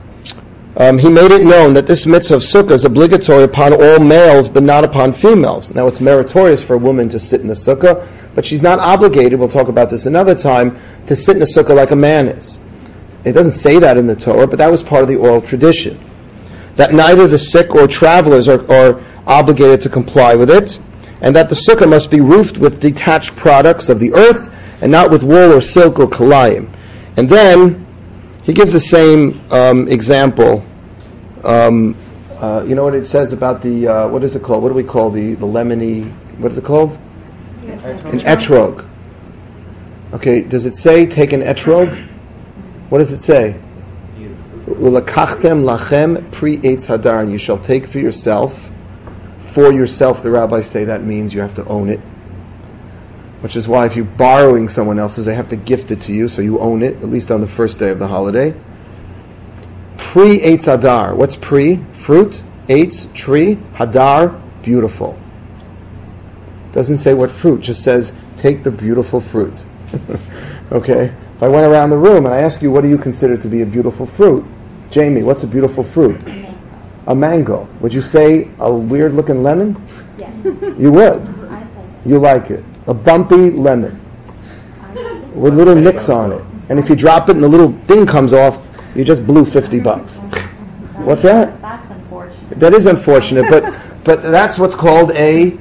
he made it known that this mitzvah of sukkah is obligatory upon all males, but not upon females. Now, it's meritorious for a woman to sit in the sukkah, but she's not obligated, we'll talk about this another time, to sit in a sukkah like a man is. It doesn't say that in the Torah, but that was part of the oral tradition. That neither the sick or travelers are obligated to comply with it, and that the sukkah must be roofed with detached products of the earth, and not with wool or silk or kalayim. And then, he gives the same example. You know what it says about the, what is it called? What do we call the lemony, what is it called? An etrog. Okay, does it say take an etrog? What does it say? Ulakachtem lachem pri eitz hadar, and you shall take for yourself. For yourself, the rabbis say that means you have to own it. Which is why if you're borrowing someone else's, they have to gift it to you, so you own it, at least on the first day of the holiday. Pri eitz hadar. What's pri? Fruit. Eitz, tree. Hadar, beautiful. Doesn't say what fruit, just says, take the beautiful fruit. Okay? If I went around the room and I asked you, what do you consider to be a beautiful fruit? Jamie, what's a beautiful fruit? A mango. Would you say a weird-looking lemon? Yes. You would. I like it. You like it. A bumpy lemon with little nicks on it. And if you drop it and the little thing comes off, you just blew $50. What's that? That's unfortunate. That is unfortunate, but that's what's called an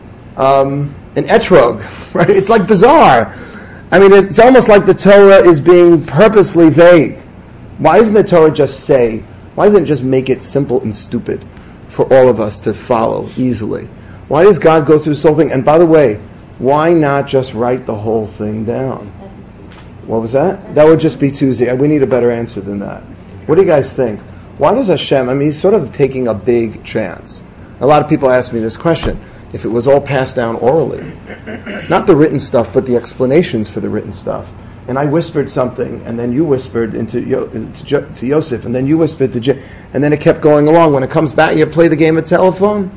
etrog, right? It's like bizarre. I mean, it's almost like the Torah is being purposely vague. Why doesn't the Torah just say, why doesn't it just make it simple and stupid for all of us to follow easily? Why does God go through this whole thing? And by the way, why not just write the whole thing down? What was that? That would just be Tuesday. We need a better answer than that. What do you guys think? Why does Hashem, I mean, he's sort of taking a big chance. A lot of people ask me this question. If it was all passed down orally, not the written stuff, but the explanations for the written stuff. And I whispered something, and then you whispered to Yosef, and then you whispered to and then it kept going along. When it comes back, you play the game of telephone.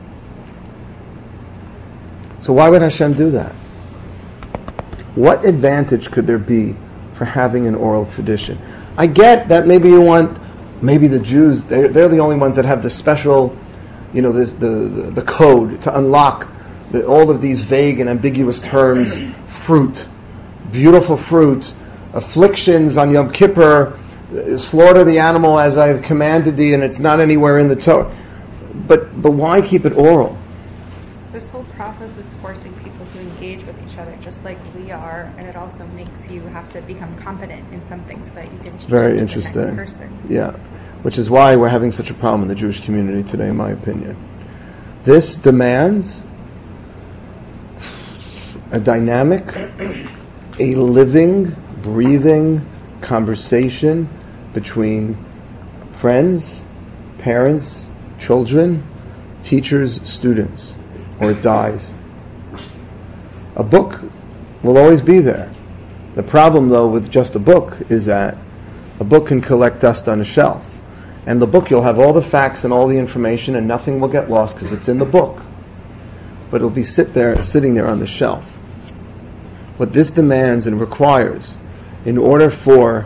So why would Hashem do that? What advantage could there be for having an oral tradition? I get that maybe you want, maybe the Jews, they're the only ones that have the special, you know, the code to unlock all of these vague and ambiguous terms. Fruit, beautiful fruit, afflictions on Yom Kippur, slaughter the animal as I have commanded thee, and it's not anywhere in the Torah. But why keep it oral? This whole process is forcing people to engage with each other, just like we are, and it also makes you have to become competent in something so that you can teach Very it to interesting. the next person. Yeah, which is why we're having such a problem in the Jewish community today, in my opinion. This demands a dynamic, a living, breathing conversation between friends, parents, children, teachers, students, or it dies. A book will always be there. The problem, though, with just a book is that a book can collect dust on a shelf. And the book, you'll have all the facts and all the information, and nothing will get lost because it's in the book. But it'll be sitting there on the shelf. What this demands and requires, in order for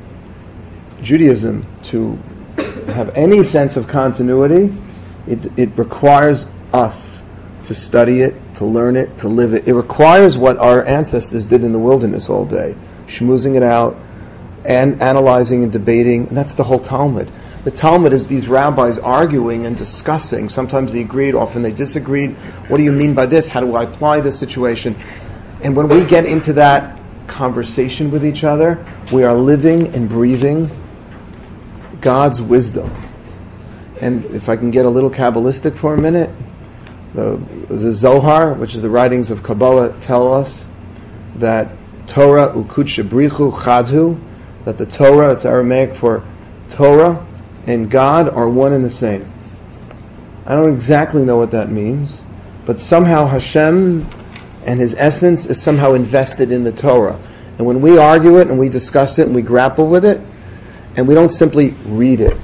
Judaism to have any sense of continuity, it requires us to study it, to learn it, to live it. It requires what our ancestors did in the wilderness all day, schmoozing it out and analyzing and debating. And that's the whole Talmud. The Talmud is these rabbis arguing and discussing. Sometimes they agreed, often they disagreed. What do you mean by this? How do I apply this situation? And when we get into that conversation with each other, we are living and breathing God's wisdom. And if I can get a little Kabbalistic for a minute, the Zohar, which is the writings of Kabbalah, tell us that Torah ukut shebrichu chadhu, that the Torah, it's Aramaic for Torah, and God are one and the same. I don't exactly know what that means, but somehow Hashem and His essence is somehow invested in the Torah. And when we argue it and we discuss it and we grapple with it, and we don't simply read it,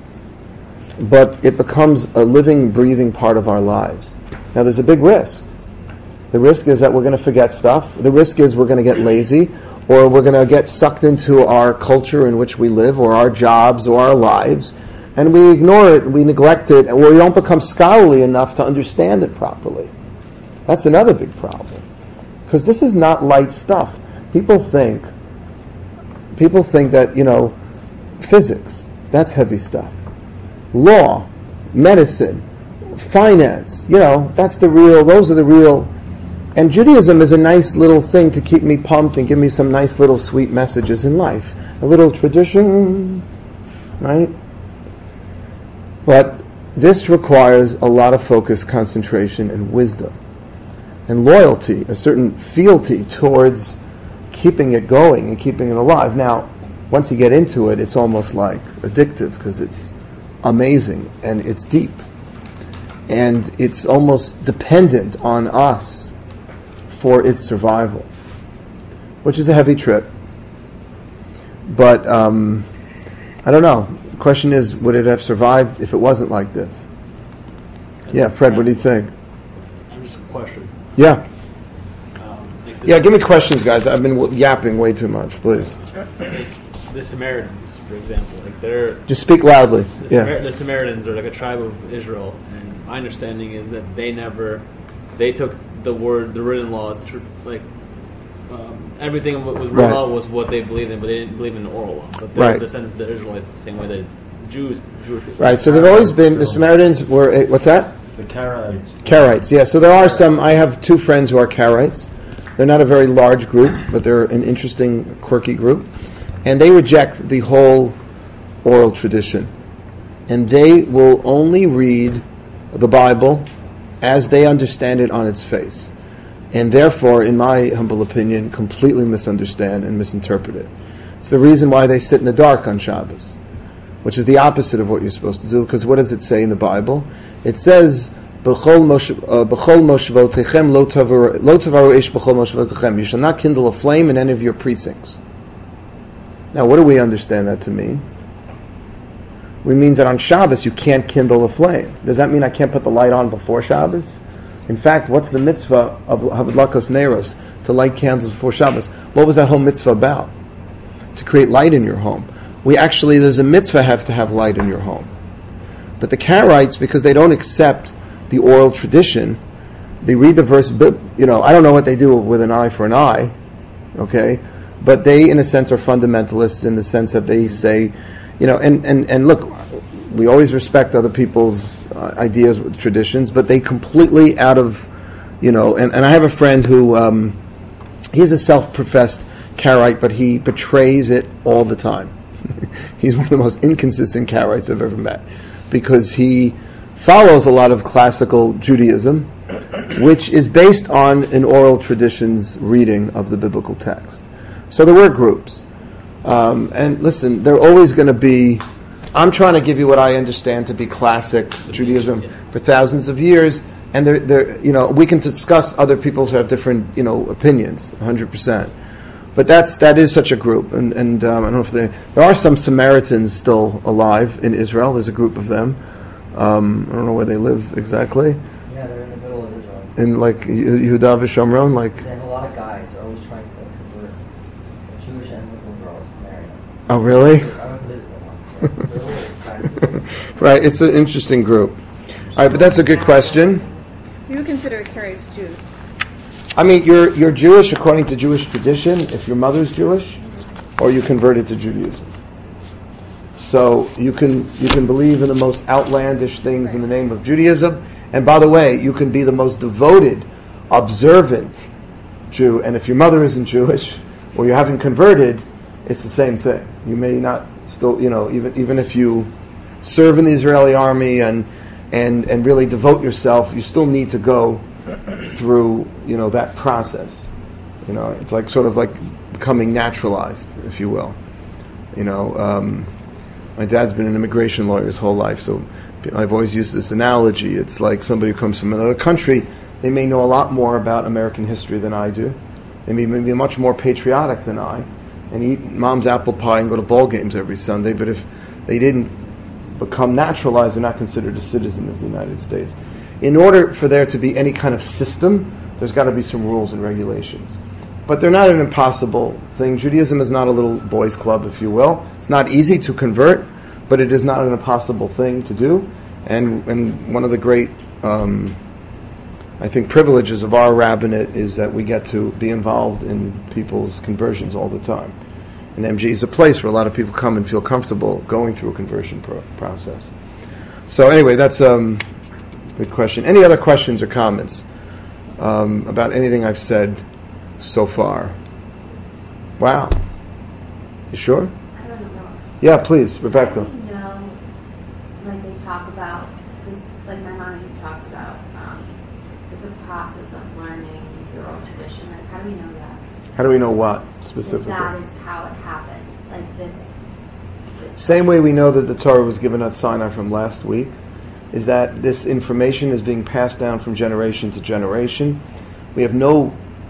but it becomes a living, breathing part of our lives. Now there's a big risk. The risk is that we're going to forget stuff. The risk is we're going to get lazy, or we're going to get sucked into our culture in which we live, or our jobs, or our lives, and we ignore it, we neglect it, or we don't become scholarly enough to understand it properly. That's another big problem. Because this is not light stuff. People think that, physics, that's heavy stuff. Law, medicine, finance, those are the real. And Judaism is a nice little thing to keep me pumped and give me some nice little sweet messages in life. A little tradition, right? But this requires a lot of focus, concentration, and wisdom. And loyalty, a certain fealty towards keeping it going and keeping it alive. Now, once you get into it, it's almost like addictive because it's amazing and it's deep. And it's almost dependent on us for its survival, which is a heavy trip. But I don't know. The question is, would it have survived if it wasn't like this? Yeah, Fred, what do you think? Just a question. Yeah. Yeah, give me questions, guys. I've been yapping way too much, please. The Samaritans, for example, they're... Just speak loudly. The Samaritans are like a tribe of Israel, and my understanding is that they took the written law, everything what was written law was what they believed in, but they didn't believe in the oral law. But they're descendants of the Israelites the same way that Jewish people. Right, so they've always been, the Samaritans were, what's that? The Karaites. Karaites, yeah. So there are some, I have two friends who are Karaites. They're not a very large group, but they're an interesting, quirky group. And they reject the whole oral tradition. And they will only read the Bible as they understand it on its face. And therefore, in my humble opinion, completely misunderstand and misinterpret it. It's the reason why they sit in the dark on Shabbos, which is the opposite of what you're supposed to do, because what does it say in the Bible? It says, "B'chol moshevotechem lo tavaru ish b'chol moshevotechem." You shall not kindle a flame in any of your precincts. Now, what do we understand that to mean? We mean that on Shabbos you can't kindle a flame. Does that mean I can't put the light on before Shabbos? In fact, what's the mitzvah of Havdlakos Neiros, to light candles before Shabbos? What was that whole mitzvah about? To create light in your home. There's a mitzvah have to have light in your home. But the Karaites, because they don't accept the oral tradition, they read the verse, I don't know what they do with an eye for an eye, okay? But they, in a sense, are fundamentalists in the sense that they say, and look, we always respect other people's ideas, traditions, but they completely out of, and I have a friend who, he's a self-professed Karaite, but he betrays it all the time. He's one of the most inconsistent Karaites I've ever met, because he follows a lot of classical Judaism, which is based on an oral tradition's reading of the biblical text. So there were groups. And listen, they're always going to be, I'm trying to give you what I understand to be classic Judaism for thousands of years, and we can discuss other people who have different, opinions, 100%. But that is such a group, and I don't know if there are some Samaritans still alive in Israel. There's a group of them. I don't know where they live exactly. Yeah, they're in the middle of Israel. In like Yehuda v'Shomron, like. They have a lot of guys. They're always trying to convert Jewish and Muslim girls to marry them. Oh, really? I went to visit them once. They're always trying to. Right, it's an interesting group. All right, but that's a good question. You would consider Carrie's Jews. I mean, you're Jewish according to Jewish tradition if your mother's Jewish, or you converted to Judaism. So you can believe in the most outlandish things in the name of Judaism, and by the way, you can be the most devoted, observant Jew, and if your mother isn't Jewish or you haven't converted, it's the same thing. You may not still, even if you serve in the Israeli army and really devote yourself, you still need to go through, that process. It's like sort of like becoming naturalized, if you will. My dad's been an immigration lawyer his whole life, so I've always used this analogy. It's like somebody who comes from another country, they may know a lot more about American history than I do. They may be much more patriotic than I, and eat mom's apple pie and go to ball games every Sunday, but if they didn't become naturalized, they're not considered a citizen of the United States. In order for there to be any kind of system, there's got to be some rules and regulations. But they're not an impossible thing. Judaism is not a little boys' club, if you will. It's not easy to convert, but it is not an impossible thing to do. And one of the great, privileges of our rabbinate is that we get to be involved in people's conversions all the time. And MG is a place where a lot of people come and feel comfortable going through a conversion process. So anyway, that's a good question. Any other questions or comments about anything I've said so far? Wow. You sure? I don't know. Yeah, please, Rebecca. How do you know, like they talk about this, like my mom always talks about the process of learning your own tradition. Like, how do we know that? How do we know what specifically? That is how it happens. Like this. Same way we know that the Torah was given at Sinai from last week, is that this information is being passed down from generation to generation. We have no,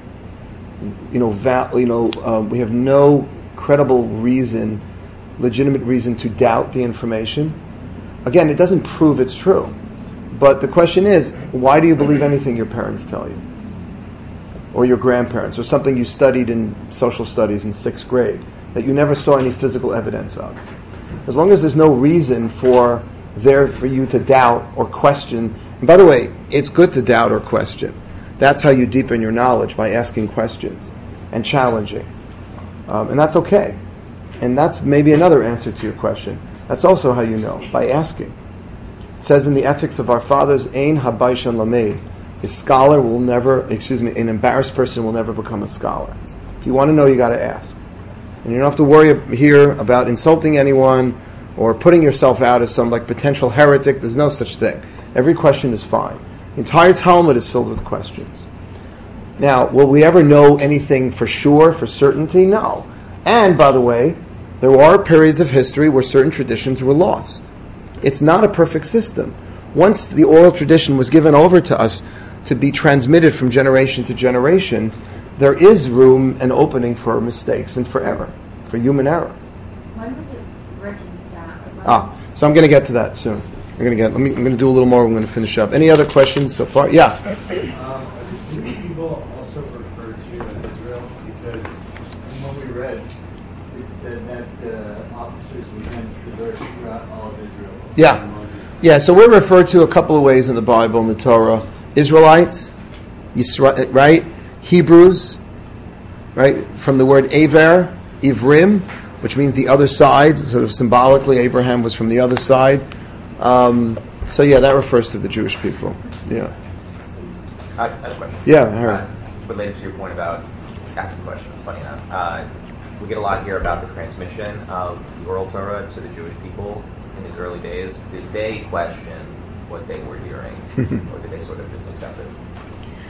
we have no credible reason, legitimate reason to doubt the information. Again, it doesn't prove it's true. But the question is, why do you believe anything your parents tell you? Or your grandparents, or something you studied in social studies in 6th grade that you never saw any physical evidence of? As long as there's no reason for you to doubt or question. And by the way, it's good to doubt or question. That's how you deepen your knowledge, by asking questions and challenging. And that's okay. And that's maybe another answer to your question. That's also how you know, by asking. It says in the Ethics of Our Fathers, Ein habaishan lamed. An embarrassed person will never become a scholar. If you want to know, you got to ask. And you don't have to worry here about insulting anyone or putting yourself out as some potential heretic. There's no such thing. Every question is fine. The entire Talmud is filled with questions. Now, will we ever know anything for sure, for certainty? No. And, by the way, there are periods of history where certain traditions were lost. It's not a perfect system. Once the oral tradition was given over to us to be transmitted from generation to generation, there is room and opening for mistakes and for error, for human error. When was it written down? So I'm going to get to that soon. I'm going to do a little more. I'm going to finish up. Any other questions so far? Yeah. Do people also refer to as Israel? Because in what we read, it said that the officers would then traverse throughout all of Israel. Yeah. So we're referred to a couple of ways in the Bible and the Torah: Israelites, right? Hebrews, right? From the word Aver, Ivrim, which means the other side. Sort of symbolically, Abraham was from the other side. That refers to the Jewish people. Yeah. I have a question. Yeah, Harry. Related to your point about asking questions, funny enough. We get a lot here about the transmission of the oral Torah to the Jewish people in these early days. Did they question what they were hearing, or did they sort of just accept it?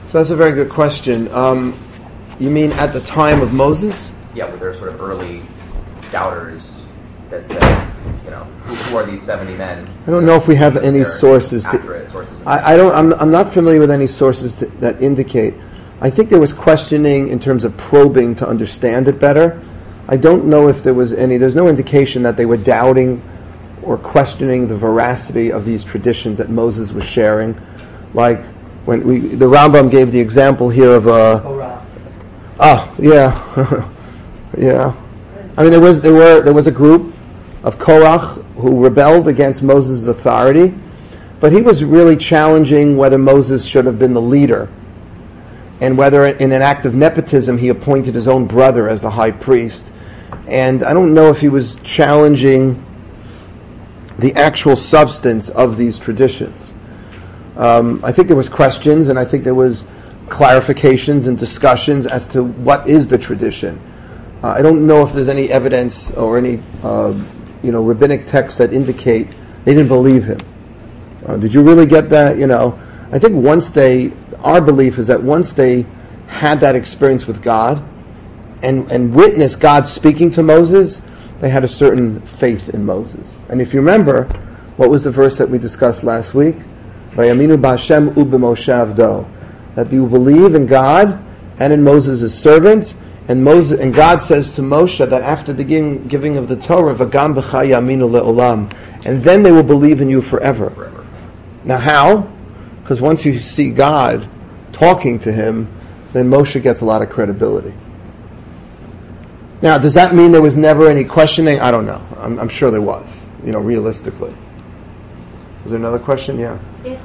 So that's a very good question. You mean at the time of Moses? Yeah, but there are sort of early doubters that said, who are these 70 men? I don't know if we have any sources. I'm not familiar with any sources that indicate. I think there was questioning in terms of probing to understand it better. I don't know if there was any. There's no indication that they were doubting or questioning the veracity of these traditions that Moses was sharing. Like when the Rambam gave the example here of a. Oh yeah, yeah. I mean, there was a group of Korach who rebelled against Moses' authority, but he was really challenging whether Moses should have been the leader, and whether in an act of nepotism he appointed his own brother as the high priest. And I don't know if he was challenging the actual substance of these traditions. I think there was questions, and I think there was clarifications and discussions as to what is the tradition. I don't know if there's any evidence or any rabbinic texts that indicate they didn't believe him. Did you really get that? I think our belief is that once they had that experience with God and witnessed God speaking to Moses, they had a certain faith in Moses. And if you remember, what was the verse that we discussed last week? Vayaminu b'Hashem u'b'Moshe avdo. That you believe in God and in Moses' servant, and God says to Moshe that after the giving of the Torah, v'gam b'cha yaminu le'olam, and then they will believe in you forever. Now how? Because once you see God talking to him, then Moshe gets a lot of credibility. Now, does that mean there was never any questioning? I don't know. I'm sure there was, realistically. Is there another question? Yeah. If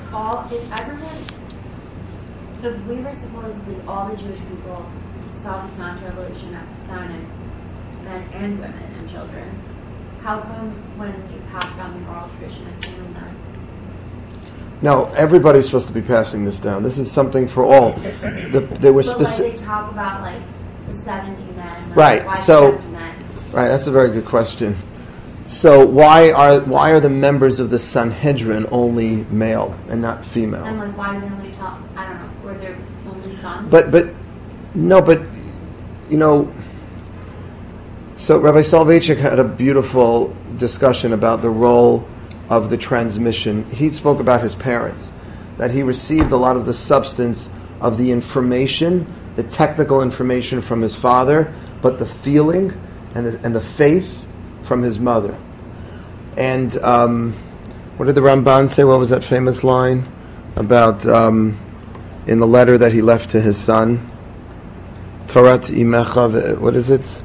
we were supposedly all the Jewish people saw this mass revelation at Sinai, men and women and children, how come when you pass down the oral tradition it's only men? No, everybody's supposed to be passing this down. This is something for all. There were specific. They talk about the 70 men. Right. Why 70 men? Right. That's a very good question. So why are the members of the Sanhedrin only male and not female? And why do they only talk? I don't know. Were there only sons? So Rabbi Soloveitchik had a beautiful discussion about the role of the transmission. He spoke about his parents, that he received a lot of the substance of the information, the technical information from his father, but the feeling and the faith from his mother. And what did the Ramban say? What was that famous line about in the letter that he left to his son? Torat imecha, what is it?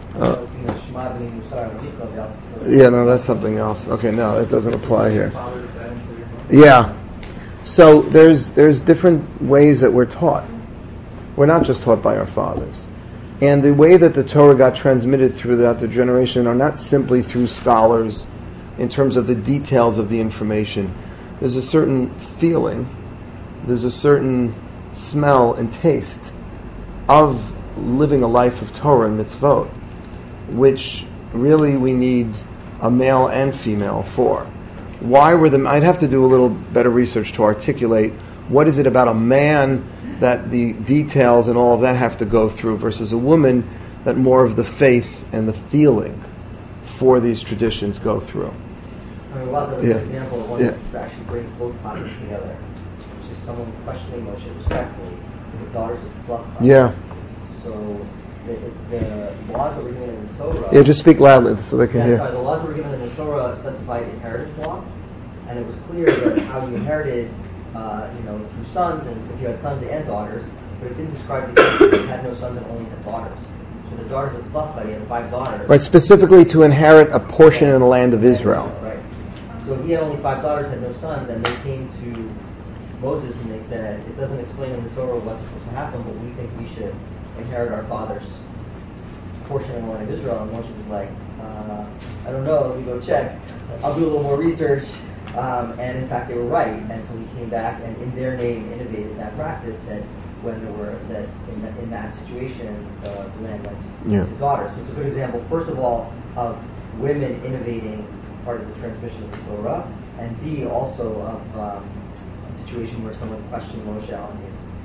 Yeah, no, that's something else. Okay, no, it doesn't apply here. Yeah. So there's different ways that we're taught. We're not just taught by our fathers. And the way that the Torah got transmitted throughout the generation are not simply through scholars in terms of the details of the information. There's a certain feeling, there's a certain smell and taste of living a life of Torah and mitzvot, which really we need a male and female for. Why were them? I'd have to do a little better research to articulate what is it about a man that the details and all of that have to go through versus a woman that more of the faith and the feeling for these traditions go through. I mean, Waza was an example of one that actually brings both topics together. It's just someone questioning Moshe respectfully, the daughters of the Slav. Yeah. So the laws that were given in the Torah... Yeah, just speak loudly so they can hear. Sorry, the laws that were given in the Torah specified inheritance law, and it was clear that how you inherited, through sons, and if you had sons and daughters, but it didn't describe the case that you had no sons and only had daughters. So the daughters of Slachta, he had 5 daughters. Right, specifically to inherit a portion in the land of Israel. Right. So he had only 5 daughters, had no sons, and they came to Moses and they said, it doesn't explain in the Torah what's supposed to happen, but we think we should inherit our father's portion in the land of Israel. And Moshe was like, I don't know, let me go check. I'll do a little more research. And in fact, they were right. And so he came back and in their name innovated that practice that when there were, that in that situation, the land went to daughters. So it's a good example, first of all, of women innovating part of the transmission of the Torah, and B, also of a situation where someone questioned Moshe on his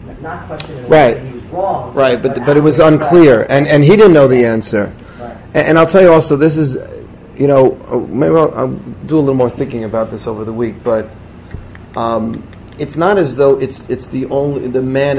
not question him. Right. He was wrong. Right, but it ask was him unclear, questions. and he didn't know the answer. Right. And I'll tell you also, this is, maybe I'll do a little more thinking about this over the week, but it's not as though it's only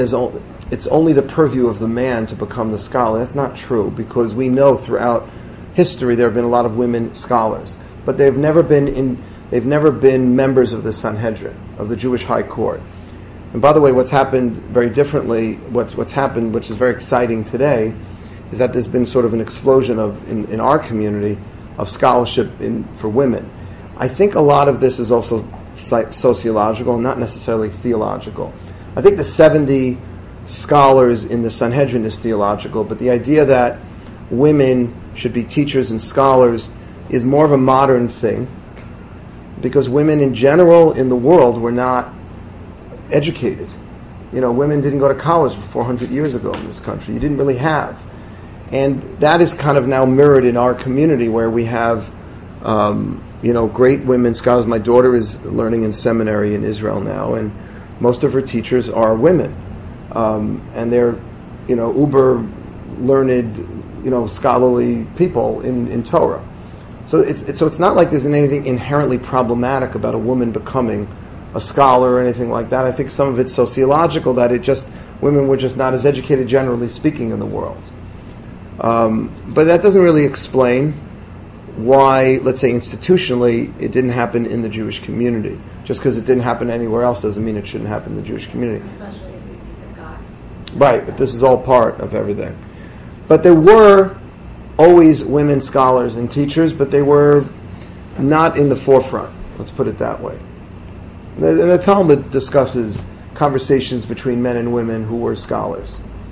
the purview of the man to become the scholar. That's not true, because we know throughout history there have been a lot of women scholars, but they've never been members of the Sanhedrin, of the Jewish High Court. And by the way, what's happened very differently, what's happened, which is very exciting today, is that there's been sort of an explosion in our community of scholarship for women. I think a lot of this is also sociological, not necessarily theological. I think the 70 scholars in the Sanhedrin is theological, but the idea that women should be teachers and scholars is more of a modern thing, because women in general in the world were not educated. Women didn't go to college 400 years ago in this country. You didn't really have. And that is kind of now mirrored in our community, where we have great women scholars. My daughter is learning in seminary in Israel now, and most of her teachers are women. And they're, uber learned, scholarly people in Torah. So it's not like there's anything inherently problematic about a woman becoming a scholar or anything like that. I think some of it's sociological, that women were just not as educated, generally speaking, in the world. But that doesn't really explain why, let's say institutionally, it didn't happen in the Jewish community. Just because it didn't happen anywhere else doesn't mean it shouldn't happen in the Jewish community. Especially if we think of God. Right, but this is all part of everything. But there were always women scholars and teachers, but they were not in the forefront. Let's put it that way. And the Talmud discusses conversations between men and women who were scholars.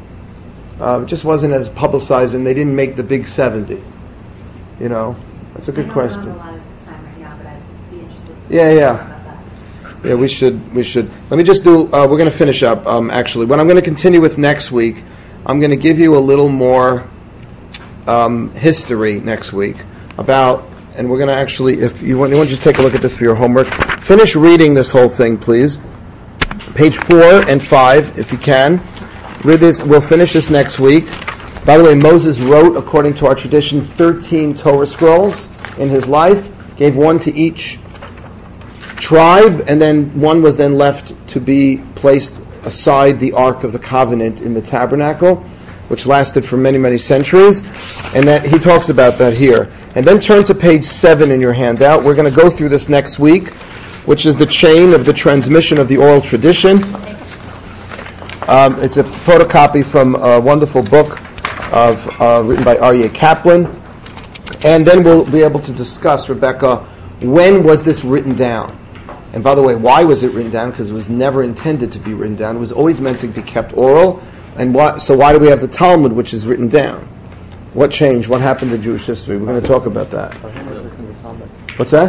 It just wasn't as publicized, and they didn't make the big 70. That's a good question. I don't have a lot of time right now, but I'd be interested to Yeah. talk about that. Yeah, we should. Let me just do, we're going to finish up, actually. What I'm going to continue with next week, I'm going to give you a little more history next week about, and we're going to actually, if you want to just take a look at this for your homework. Finish reading this whole thing, please. Page 4 and 5, if you can. Read this. We'll finish this next week. By the way, Moses wrote, according to our tradition, 13 Torah scrolls in his life, gave one to each tribe, and then one was then left to be placed aside the Ark of the Covenant in the tabernacle, which lasted for many, many centuries. And that he talks about that here. And then turn to page 7 in your handout. We're going to go through this next week, which is the chain of the transmission of the oral tradition. It's a photocopy from a wonderful book written by Aryeh Kaplan. And then we'll be able to discuss, Rebecca, when was this written down? And by the way, why was it written down? Because it was never intended to be written down. It was always meant to be kept oral. And so why do we have the Talmud, which is written down? What changed? What happened to Jewish history? We're going to talk about that. What's that?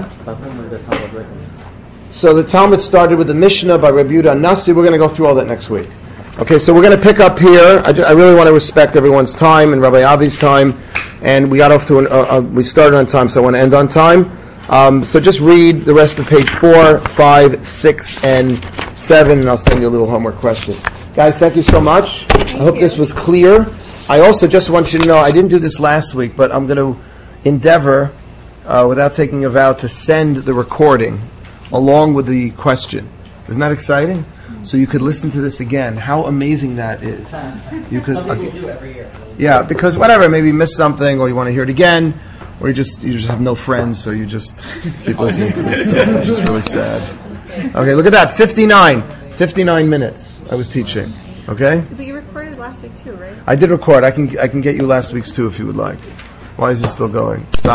So the Talmud started with the Mishnah by Rabbi Yehuda Nasi. We're going to go through all that next week. Okay, so we're going to pick up here. I really want to respect everyone's time and Rabbi Avi's time. And we got off to we started on time, so I want to end on time. So just read the rest of page 4, 5, 6, and 7, and I'll send you a little homework question. Guys, thank you so much. I hope this was clear. I also just want you to know, I didn't do this last week, but I'm going to endeavor, without taking a vow, to send the recording along with the question. Isn't that exciting? So you could listen to this again. How amazing that is. You could. Some people do every year. Yeah, because whatever, maybe you missed something, or you want to hear it again, or you just have no friends, so you just keep listening to this stuff, which is really sad. Okay, look at that, 59 minutes I was teaching. Okay? But you recorded last week too, right? I did record. I can get you last week's too if you would like. Why is it still going? Stop.